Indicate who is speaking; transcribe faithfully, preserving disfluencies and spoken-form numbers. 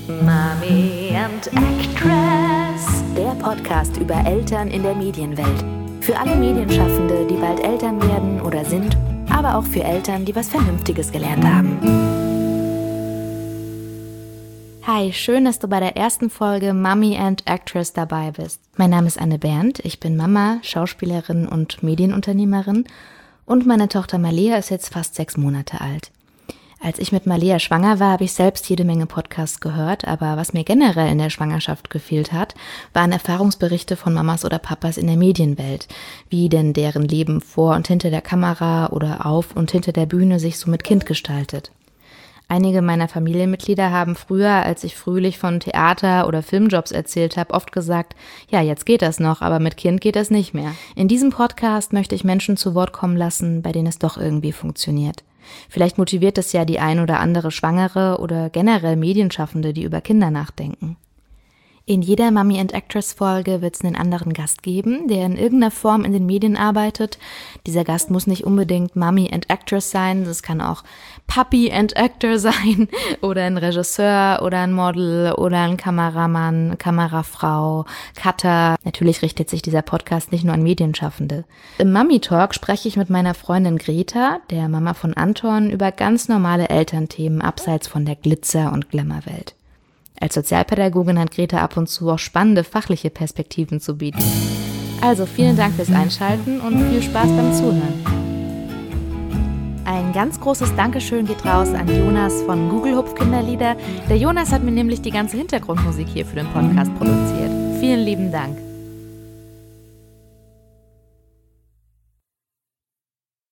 Speaker 1: Mommy and Actress, der Podcast über Eltern in der Medienwelt. Für alle Medienschaffende, die bald Eltern werden oder sind, aber auch für Eltern, die was Vernünftiges gelernt haben. Hi, schön, dass du bei der ersten Folge Mommy and Actress dabei bist. Mein Name ist Anne Berndt, ich bin Mama, Schauspielerin und Medienunternehmerin und meine Tochter Malea ist jetzt fast sechs Monate alt. Als ich mit Malea schwanger war, habe ich selbst jede Menge Podcasts gehört, aber was mir generell in der Schwangerschaft gefehlt hat, waren Erfahrungsberichte von Mamas oder Papas in der Medienwelt, wie denn deren Leben vor und hinter der Kamera oder auf und hinter der Bühne sich so mit Kind gestaltet. Einige meiner Familienmitglieder haben früher, als ich fröhlich von Theater- oder Filmjobs erzählt habe, oft gesagt, ja, jetzt geht das noch, aber mit Kind geht das nicht mehr. In diesem Podcast möchte ich Menschen zu Wort kommen lassen, bei denen es doch irgendwie funktioniert. Vielleicht motiviert es ja die ein oder andere Schwangere oder generell Medienschaffende, die über Kinder nachdenken. In jeder Mommy and Actress Folge wird es einen anderen Gast geben, der in irgendeiner Form in den Medien arbeitet. Dieser Gast muss nicht unbedingt Mommy and Actress sein, das kann auch Papi and Actor sein oder ein Regisseur oder ein Model oder ein Kameramann, Kamerafrau, Cutter. Natürlich richtet sich dieser Podcast nicht nur an Medienschaffende. Im Mommy Talk spreche ich mit meiner Freundin Greta, der Mama von Anton, über ganz normale Elternthemen abseits von der Glitzer- und Glamour-Welt. Als Sozialpädagogin hat Greta ab und zu auch spannende fachliche Perspektiven zu bieten. Also vielen Dank fürs Einschalten und viel Spaß beim Zuhören. Ein ganz großes Dankeschön geht raus an Jonas von Google Hupf Kinderlieder. Der Jonas hat mir nämlich die ganze Hintergrundmusik hier für den Podcast produziert. Vielen lieben Dank.